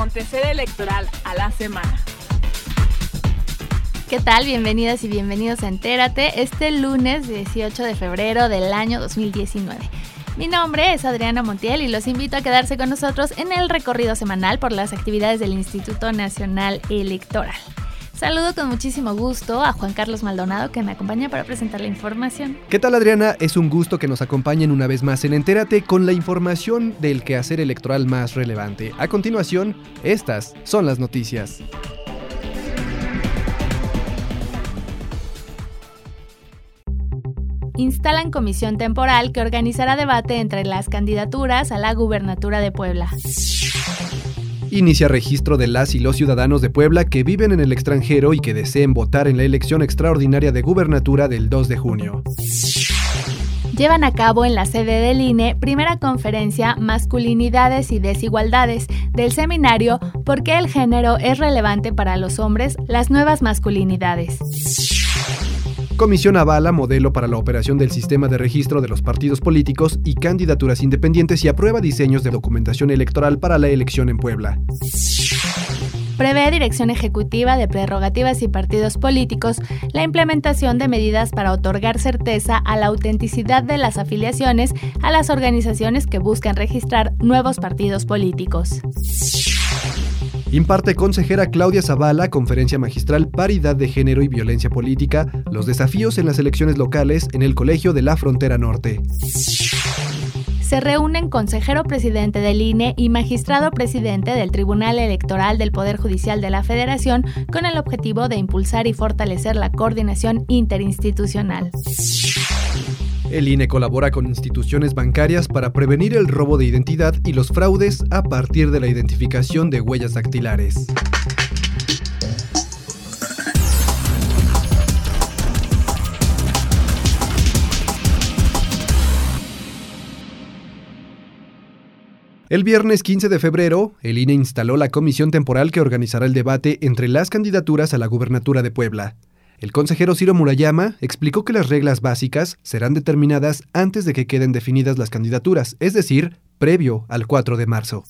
acontecer electoral a la semana. ¿Qué tal? Bienvenidas y bienvenidos a Entérate este lunes 18 de febrero del año 2019. Mi nombre es Adriana Montiel y los invito a quedarse con nosotros en el recorrido semanal por las actividades del Instituto Nacional Electoral. Saludo con muchísimo gusto a Juan Carlos Maldonado, que me acompaña para presentar la información. ¿Qué tal, Adriana? Es un gusto que nos acompañen una vez más en Entérate con la información del quehacer electoral más relevante. A continuación, estas son las noticias. Instalan comisión temporal que organizará debate entre las candidaturas a la gubernatura de Puebla. Inicia registro de las y los ciudadanos de Puebla que viven en el extranjero y que deseen votar en la elección extraordinaria de gubernatura del 2 de junio. Llevan a cabo en la sede del INE primera conferencia Masculinidades y Desigualdades del seminario ¿Por qué el género es relevante para los hombres? Las nuevas masculinidades. Comisión avala modelo para la operación del sistema de registro de los partidos políticos y candidaturas independientes y aprueba diseños de documentación electoral para la elección en Puebla. Prevé Dirección Ejecutiva de Prerrogativas y Partidos Políticos la implementación de medidas para otorgar certeza a la autenticidad de las afiliaciones a las organizaciones que buscan registrar nuevos partidos políticos. Imparte consejera Claudia Zavala conferencia magistral Paridad de Género y Violencia Política, los desafíos en las elecciones locales en el Colegio de la Frontera Norte. Se reúnen consejero presidente del INE y magistrado presidente del Tribunal Electoral del Poder Judicial de la Federación con el objetivo de impulsar y fortalecer la coordinación interinstitucional. El INE colabora con instituciones bancarias para prevenir el robo de identidad y los fraudes a partir de la identificación de huellas dactilares. El viernes 15 de febrero, el INE instaló la comisión temporal que organizará el debate entre las candidaturas a la gubernatura de Puebla. El consejero Ciro Murayama explicó que las reglas básicas serán determinadas antes de que queden definidas las candidaturas, es decir, previo al 4 de marzo.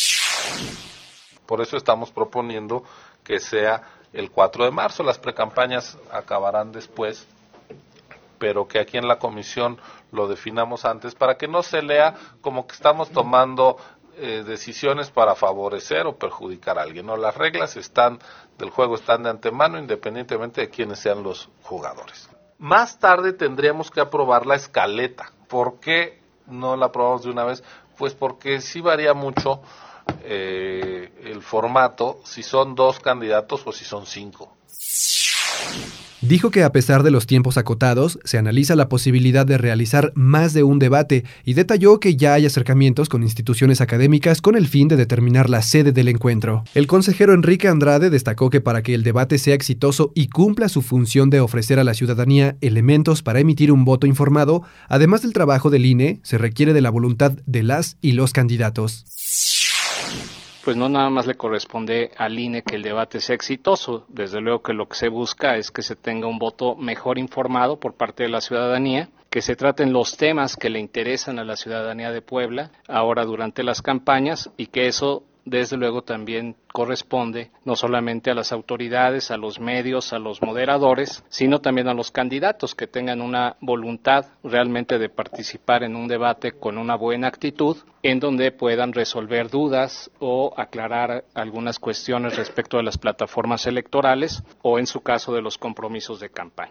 Por eso estamos proponiendo que sea el 4 de marzo, las precampañas acabarán después, pero que aquí en la comisión lo definamos antes para que no se lea como que estamos tomando decisiones para favorecer o perjudicar a alguien. No, las reglas del juego están de antemano, independientemente de quiénes sean los jugadores. Más tarde tendríamos que aprobar la escaleta. ¿Por qué no la aprobamos de una vez? Pues porque sí varía mucho el formato, si son 2 candidatos o si son 5. Dijo que a pesar de los tiempos acotados, se analiza la posibilidad de realizar más de un debate y detalló que ya hay acercamientos con instituciones académicas con el fin de determinar la sede del encuentro. El consejero Enrique Andrade destacó que para que el debate sea exitoso y cumpla su función de ofrecer a la ciudadanía elementos para emitir un voto informado, además del trabajo del INE, se requiere de la voluntad de las y los candidatos. Pues no nada más le corresponde al INE que el debate sea exitoso. Desde luego que lo que se busca es que se tenga un voto mejor informado por parte de la ciudadanía, que se traten los temas que le interesan a la ciudadanía de Puebla ahora durante las campañas y que eso desde luego también corresponde no solamente a las autoridades, a los medios, a los moderadores, sino también a los candidatos que tengan una voluntad realmente de participar en un debate con una buena actitud, en donde puedan resolver dudas o aclarar algunas cuestiones respecto de las plataformas electorales o en su caso de los compromisos de campaña.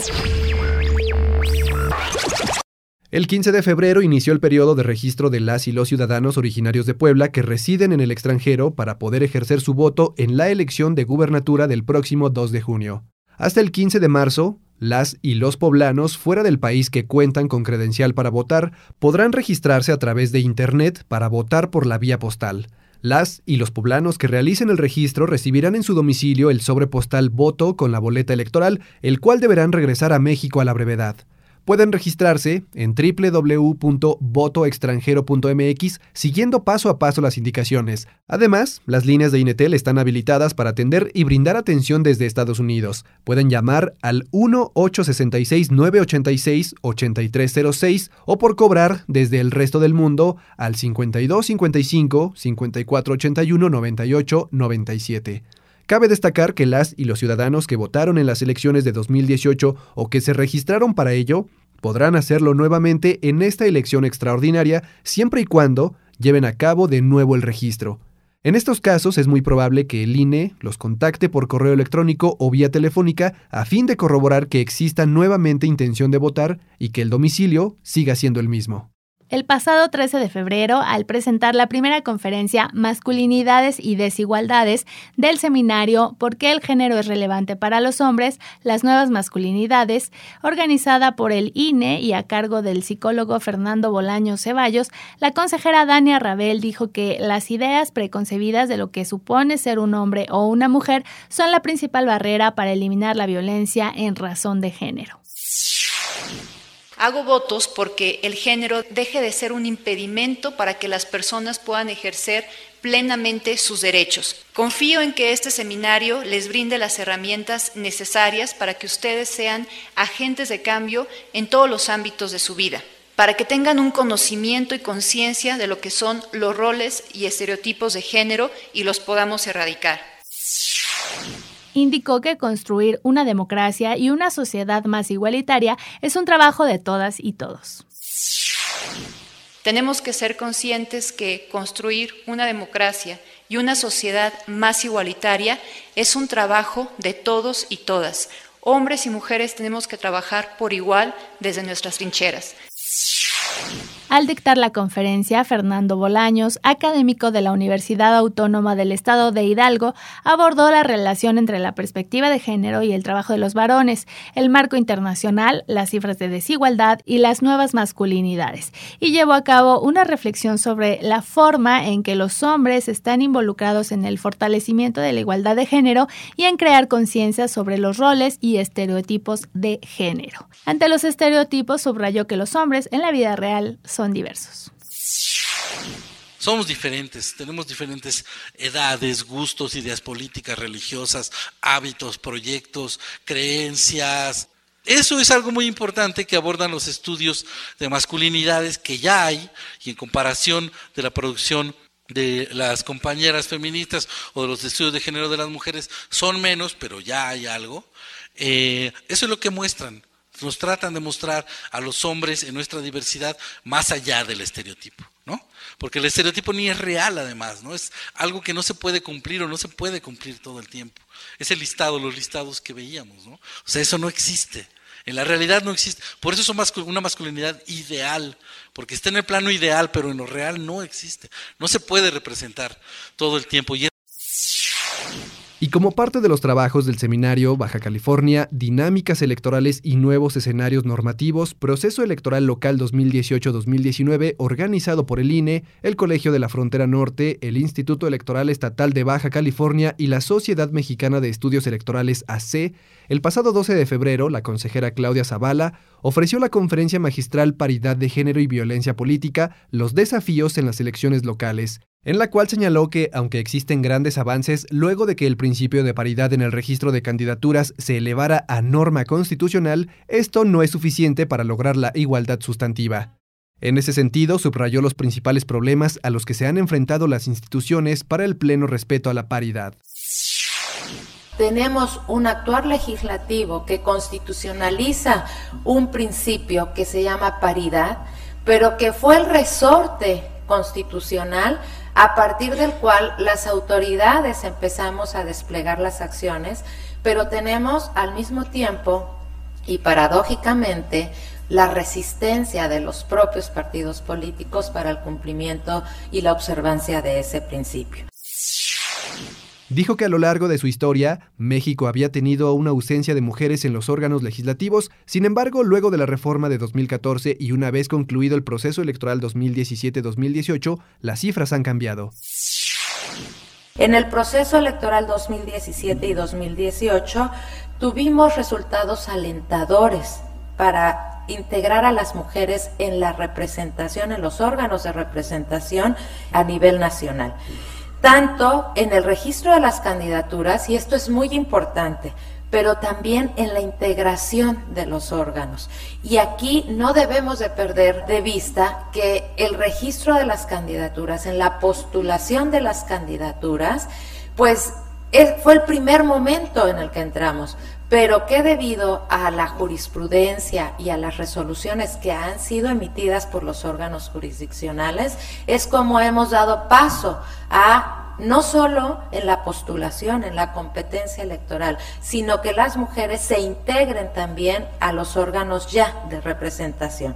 El 15 de febrero inició el periodo de registro de las y los ciudadanos originarios de Puebla que residen en el extranjero para poder ejercer su voto en la elección de gubernatura del próximo 2 de junio. Hasta el 15 de marzo, las y los poblanos fuera del país que cuentan con credencial para votar podrán registrarse a través de Internet para votar por la vía postal. Las y los poblanos que realicen el registro recibirán en su domicilio el sobre postal voto con la boleta electoral, el cual deberán regresar a México a la brevedad. Pueden registrarse en www.votoextranjero.mx siguiendo paso a paso las indicaciones. Además, las líneas de INETEL están habilitadas para atender y brindar atención desde Estados Unidos. Pueden llamar al 1-866-986-8306 o por cobrar desde el resto del mundo al 5255-5481-9897. Cabe destacar que las y los ciudadanos que votaron en las elecciones de 2018 o que se registraron para ello podrán hacerlo nuevamente en esta elección extraordinaria siempre y cuando lleven a cabo de nuevo el registro. En estos casos es muy probable que el INE los contacte por correo electrónico o vía telefónica a fin de corroborar que exista nuevamente intención de votar y que el domicilio siga siendo el mismo. El pasado 13 de febrero, al presentar la primera conferencia Masculinidades y Desigualdades del seminario ¿Por qué el género es relevante para los hombres? Las nuevas masculinidades?, organizada por el INE y a cargo del psicólogo Fernando Bolaños Ceballos, la consejera Dania Rabel dijo que las ideas preconcebidas de lo que supone ser un hombre o una mujer son la principal barrera para eliminar la violencia en razón de género. Hago votos porque el género deje de ser un impedimento para que las personas puedan ejercer plenamente sus derechos. Confío en que este seminario les brinde las herramientas necesarias para que ustedes sean agentes de cambio en todos los ámbitos de su vida, para que tengan un conocimiento y conciencia de lo que son los roles y estereotipos de género y los podamos erradicar. Indicó que construir una democracia y una sociedad más igualitaria es un trabajo de todas y todos. Tenemos que ser conscientes que construir una democracia y una sociedad más igualitaria es un trabajo de todos y todas. Hombres y mujeres tenemos que trabajar por igual desde nuestras trincheras. Al dictar la conferencia, Fernando Bolaños, académico de la Universidad Autónoma del Estado de Hidalgo, abordó la relación entre la perspectiva de género y el trabajo de los varones, el marco internacional, las cifras de desigualdad y las nuevas masculinidades, y llevó a cabo una reflexión sobre la forma en que los hombres están involucrados en el fortalecimiento de la igualdad de género y en crear conciencia sobre los roles y estereotipos de género. Ante los estereotipos, subrayó que los hombres en la vida real son diversos. Somos diferentes, tenemos diferentes edades, gustos, ideas políticas, religiosas, hábitos, proyectos, creencias. Eso es algo muy importante que abordan los estudios de masculinidades que ya hay, y en comparación de la producción de las compañeras feministas o de los estudios de género de las mujeres son menos, pero ya hay algo. Eso es lo que muestran. Nos tratan de mostrar a los hombres en nuestra diversidad más allá del estereotipo, ¿no? Porque el estereotipo ni es real, además, ¿no? Es algo que no se puede cumplir o no se puede cumplir todo el tiempo. Es el listado, los listados que veíamos, ¿no? O sea, eso no existe. En la realidad no existe. Por eso es una masculinidad ideal, porque está en el plano ideal, pero en lo real no existe. No se puede representar todo el tiempo. Y como parte de los trabajos del seminario Baja California, Dinámicas Electorales y Nuevos Escenarios Normativos, Proceso Electoral Local 2018-2019, organizado por el INE, el Colegio de la Frontera Norte, el Instituto Electoral Estatal de Baja California y la Sociedad Mexicana de Estudios Electorales AC, el pasado 12 de febrero, la consejera Claudia Zavala ofreció la conferencia magistral Paridad de Género y Violencia Política, los desafíos en las elecciones locales, en la cual señaló que, aunque existen grandes avances, luego de que el principio de paridad en el registro de candidaturas se elevara a norma constitucional, esto no es suficiente para lograr la igualdad sustantiva. En ese sentido, subrayó los principales problemas a los que se han enfrentado las instituciones para el pleno respeto a la paridad. Tenemos un actuar legislativo que constitucionaliza un principio que se llama paridad, pero que fue el resorte constitucional a partir del cual las autoridades empezamos a desplegar las acciones, pero tenemos al mismo tiempo y paradójicamente la resistencia de los propios partidos políticos para el cumplimiento y la observancia de ese principio. Dijo que a lo largo de su historia, México había tenido una ausencia de mujeres en los órganos legislativos, sin embargo, luego de la reforma de 2014 y una vez concluido el proceso electoral 2017-2018, las cifras han cambiado. En el proceso electoral 2017 y 2018 tuvimos resultados alentadores para integrar a las mujeres en la representación, en los órganos de representación a nivel nacional. Tanto en el registro de las candidaturas, y esto es muy importante, pero también en la integración de los órganos. Y aquí no debemos de perder de vista que el registro de las candidaturas, en la postulación de las candidaturas, pues fue el primer momento en el que entramos, pero que debido a la jurisprudencia y a las resoluciones que han sido emitidas por los órganos jurisdiccionales, es como hemos dado paso a no solo en la postulación, en la competencia electoral, sino que las mujeres se integren también a los órganos ya de representación.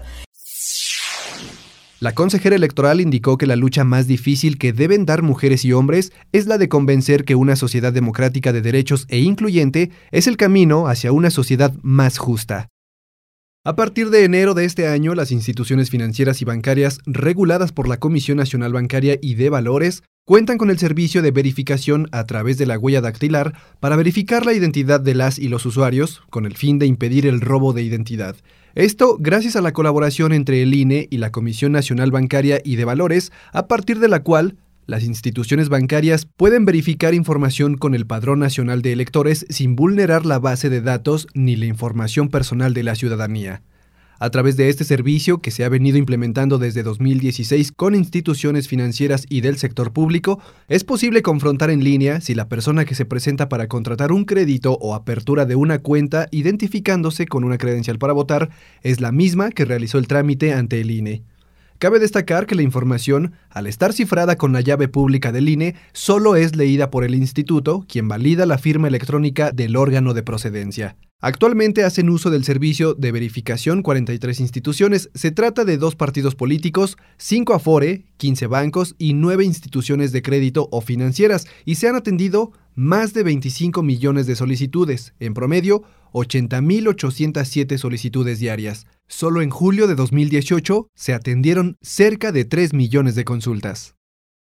La consejera electoral indicó que la lucha más difícil que deben dar mujeres y hombres es la de convencer que una sociedad democrática de derechos e incluyente es el camino hacia una sociedad más justa. A partir de enero de este año, las instituciones financieras y bancarias reguladas por la Comisión Nacional Bancaria y de Valores cuentan con el servicio de verificación a través de la huella dactilar para verificar la identidad de las y los usuarios, con el fin de impedir el robo de identidad. Esto gracias a la colaboración entre el INE y la Comisión Nacional Bancaria y de Valores, a partir de la cual las instituciones bancarias pueden verificar información con el Padrón Nacional de Electores sin vulnerar la base de datos ni la información personal de la ciudadanía. A través de este servicio, que se ha venido implementando desde 2016 con instituciones financieras y del sector público, es posible confrontar en línea si la persona que se presenta para contratar un crédito o apertura de una cuenta identificándose con una credencial para votar es la misma que realizó el trámite ante el INE. Cabe destacar que la información, al estar cifrada con la llave pública del INE, solo es leída por el instituto, quien valida la firma electrónica del órgano de procedencia. Actualmente hacen uso del servicio de verificación 43 instituciones. Se trata de 2 partidos políticos, 5 Afore, 15 bancos y 9 instituciones de crédito o financieras, y se han atendido más de 25 millones de solicitudes, en promedio 80.807 solicitudes diarias. Solo en julio de 2018 se atendieron cerca de 3 millones de consultas.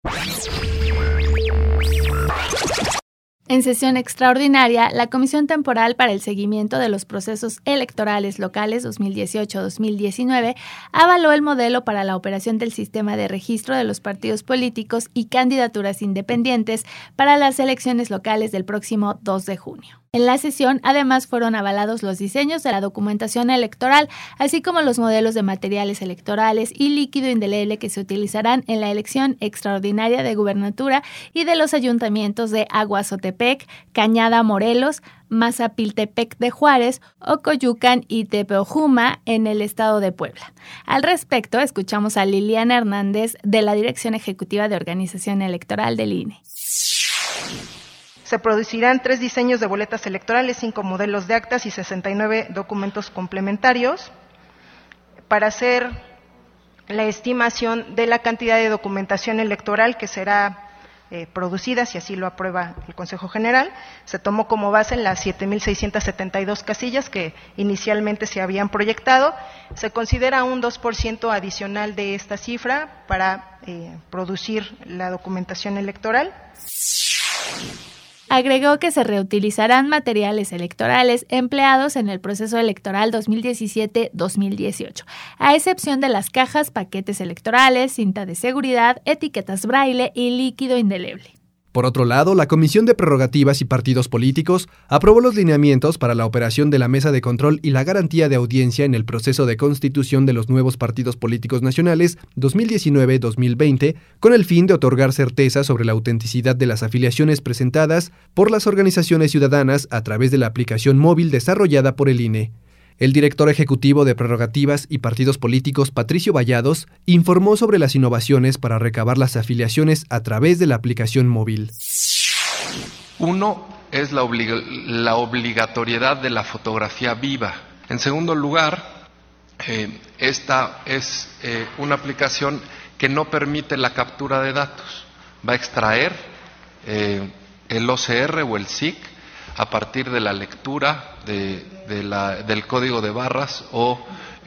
En sesión extraordinaria, la Comisión Temporal para el Seguimiento de los Procesos Electorales Locales 2018-2019 avaló el modelo para la operación del sistema de registro de los partidos políticos y candidaturas independientes para las elecciones locales del próximo 2 de junio. En la sesión, además, fueron avalados los diseños de la documentación electoral, así como los modelos de materiales electorales y líquido indeleble que se utilizarán en la elección extraordinaria de gubernatura y de los ayuntamientos de Aguazotepec, Cañada, Morelos, Mazapiltepec de Juárez, Ocoyucan y Tepeojuma en el estado de Puebla. Al respecto, escuchamos a Liliana Hernández de la Dirección Ejecutiva de Organización Electoral del INE. Se producirán 3 diseños de boletas electorales, 5 modelos de actas y 69 documentos complementarios para hacer la estimación de la cantidad de documentación electoral que será producida, si así lo aprueba el Consejo General. Se tomó como base las 7.672 casillas que inicialmente se habían proyectado. Se considera un 2% adicional de esta cifra para producir la documentación electoral. Agregó que se reutilizarán materiales electorales empleados en el proceso electoral 2017-2018, a excepción de las cajas, paquetes electorales, cinta de seguridad, etiquetas braille y líquido indeleble. Por otro lado, la Comisión de Prerrogativas y Partidos Políticos aprobó los lineamientos para la operación de la Mesa de Control y la garantía de audiencia en el proceso de constitución de los nuevos partidos políticos nacionales 2019-2020, con el fin de otorgar certeza sobre la autenticidad de las afiliaciones presentadas por las organizaciones ciudadanas a través de la aplicación móvil desarrollada por el INE. El director ejecutivo de Prerrogativas y Partidos Políticos, Patricio Vallados, informó sobre las innovaciones para recabar las afiliaciones a través de la aplicación móvil. Uno es la obligatoriedad de la fotografía viva. En segundo lugar, esta es una aplicación que no permite la captura de datos. Va a extraer el OCR o el SIC a partir de la lectura del código de barras o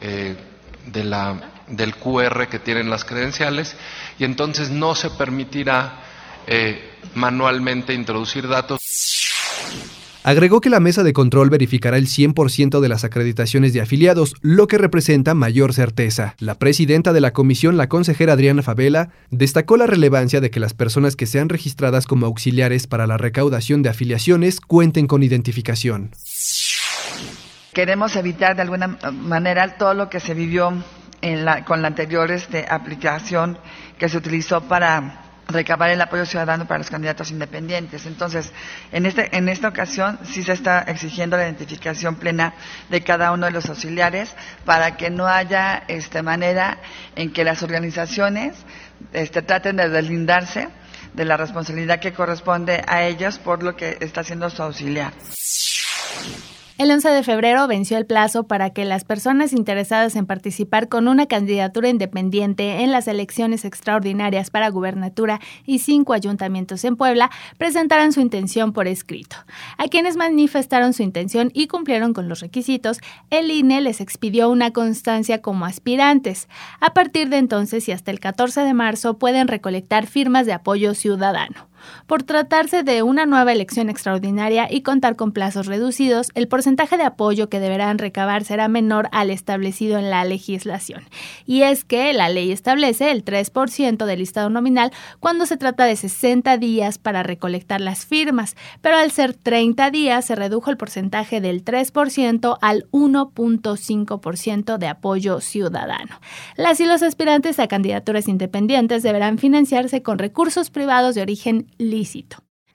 del QR que tienen las credenciales, y entonces no se permitirá manualmente introducir datos. Agregó que la mesa de control verificará el 100% de las acreditaciones de afiliados, lo que representa mayor certeza. La presidenta de la comisión, la consejera Adriana Fabela, destacó la relevancia de que las personas que sean registradas como auxiliares para la recaudación de afiliaciones cuenten con identificación. Queremos evitar de alguna manera todo lo que se vivió con la anterior aplicación que se utilizó para recabar el apoyo ciudadano para los candidatos independientes. Entonces, en esta ocasión sí se está exigiendo la identificación plena de cada uno de los auxiliares para que no haya manera en que las organizaciones traten de deslindarse de la responsabilidad que corresponde a ellos por lo que está haciendo su auxiliar. El 11 de febrero venció el plazo para que las personas interesadas en participar con una candidatura independiente en las elecciones extraordinarias para gubernatura y 5 ayuntamientos en Puebla presentaran su intención por escrito. A quienes manifestaron su intención y cumplieron con los requisitos, el INE les expidió una constancia como aspirantes. A partir de entonces y hasta el 14 de marzo pueden recolectar firmas de apoyo ciudadano. Por tratarse de una nueva elección extraordinaria y contar con plazos reducidos, el porcentaje de apoyo que deberán recabar será menor al establecido en la legislación. Y es que la ley establece el 3% del listado nominal cuando se trata de 60 días para recolectar las firmas, pero al ser 30 días se redujo el porcentaje del 3% al 1.5% de apoyo ciudadano. Las y los aspirantes a candidaturas independientes deberán financiarse con recursos privados de origen lícito.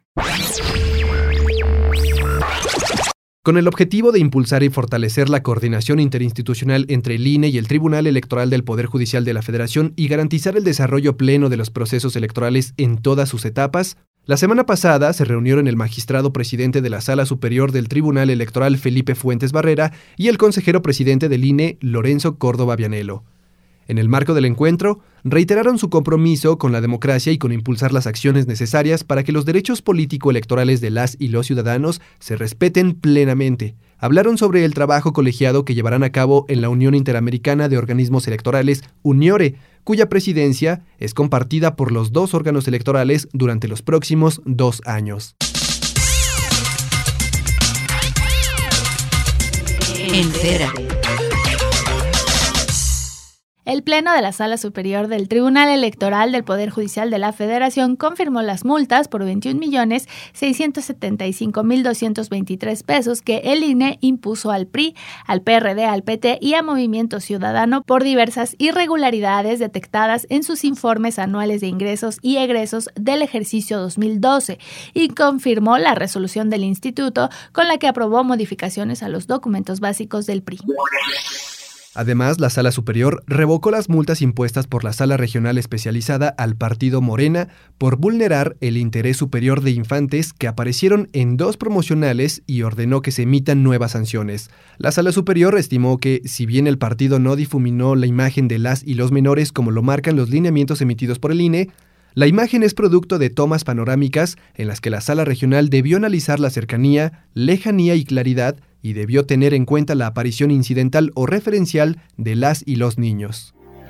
Con el objetivo de impulsar y fortalecer la coordinación interinstitucional entre el INE y el Tribunal Electoral del Poder Judicial de la Federación y garantizar el desarrollo pleno de los procesos electorales en todas sus etapas, la semana pasada se reunieron el magistrado presidente de la Sala Superior del Tribunal Electoral, Felipe Fuentes Barrera, y el consejero presidente del INE, Lorenzo Córdoba Vianello. En el marco del encuentro, reiteraron su compromiso con la democracia y con impulsar las acciones necesarias para que los derechos político-electorales de las y los ciudadanos se respeten plenamente. Hablaron sobre el trabajo colegiado que llevarán a cabo en la Unión Interamericana de Organismos Electorales, UNIORE, cuya presidencia es compartida por los 2 órganos electorales durante los próximos 2 años. Entérate. El Pleno de la Sala Superior del Tribunal Electoral del Poder Judicial de la Federación confirmó las multas por 21.675.223 pesos que el INE impuso al PRI, al PRD, al PT y a Movimiento Ciudadano por diversas irregularidades detectadas en sus informes anuales de ingresos y egresos del ejercicio 2012 y confirmó la resolución del instituto con la que aprobó modificaciones a los documentos básicos del PRI. Además, la Sala Superior revocó las multas impuestas por la Sala Regional Especializada al Partido Morena por vulnerar el interés superior de infantes que aparecieron en 2 promocionales y ordenó que se emitan nuevas sanciones. La Sala Superior estimó que, si bien el partido no difuminó la imagen de las y los menores como lo marcan los lineamientos emitidos por el INE, la imagen es producto de tomas panorámicas en las que la Sala Regional debió analizar la cercanía, lejanía y claridad y debió tener en cuenta la aparición incidental o referencial de las y los niños.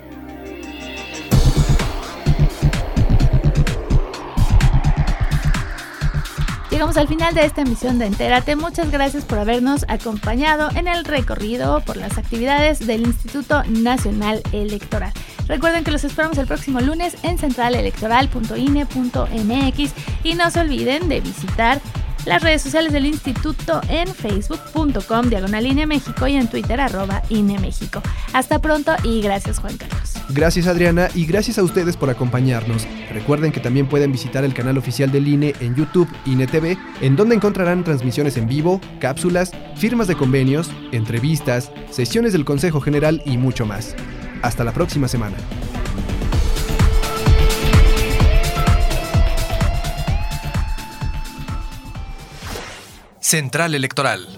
Llegamos al final de esta emisión de Entérate. Muchas gracias por habernos acompañado en el recorrido por las actividades del Instituto Nacional Electoral. Recuerden que los esperamos el próximo lunes en centralelectoral.ine.mx y no se olviden de visitar las redes sociales del instituto en facebook.com/INEMéxico y en Twitter @INEMéxico. Hasta pronto y gracias, Juan Carlos. Gracias, Adriana, y gracias a ustedes por acompañarnos. Recuerden que también pueden visitar el canal oficial del INE en YouTube, INE TV, en donde encontrarán transmisiones en vivo, cápsulas, firmas de convenios, entrevistas, sesiones del Consejo General y mucho más. Hasta la próxima semana. Central Electoral.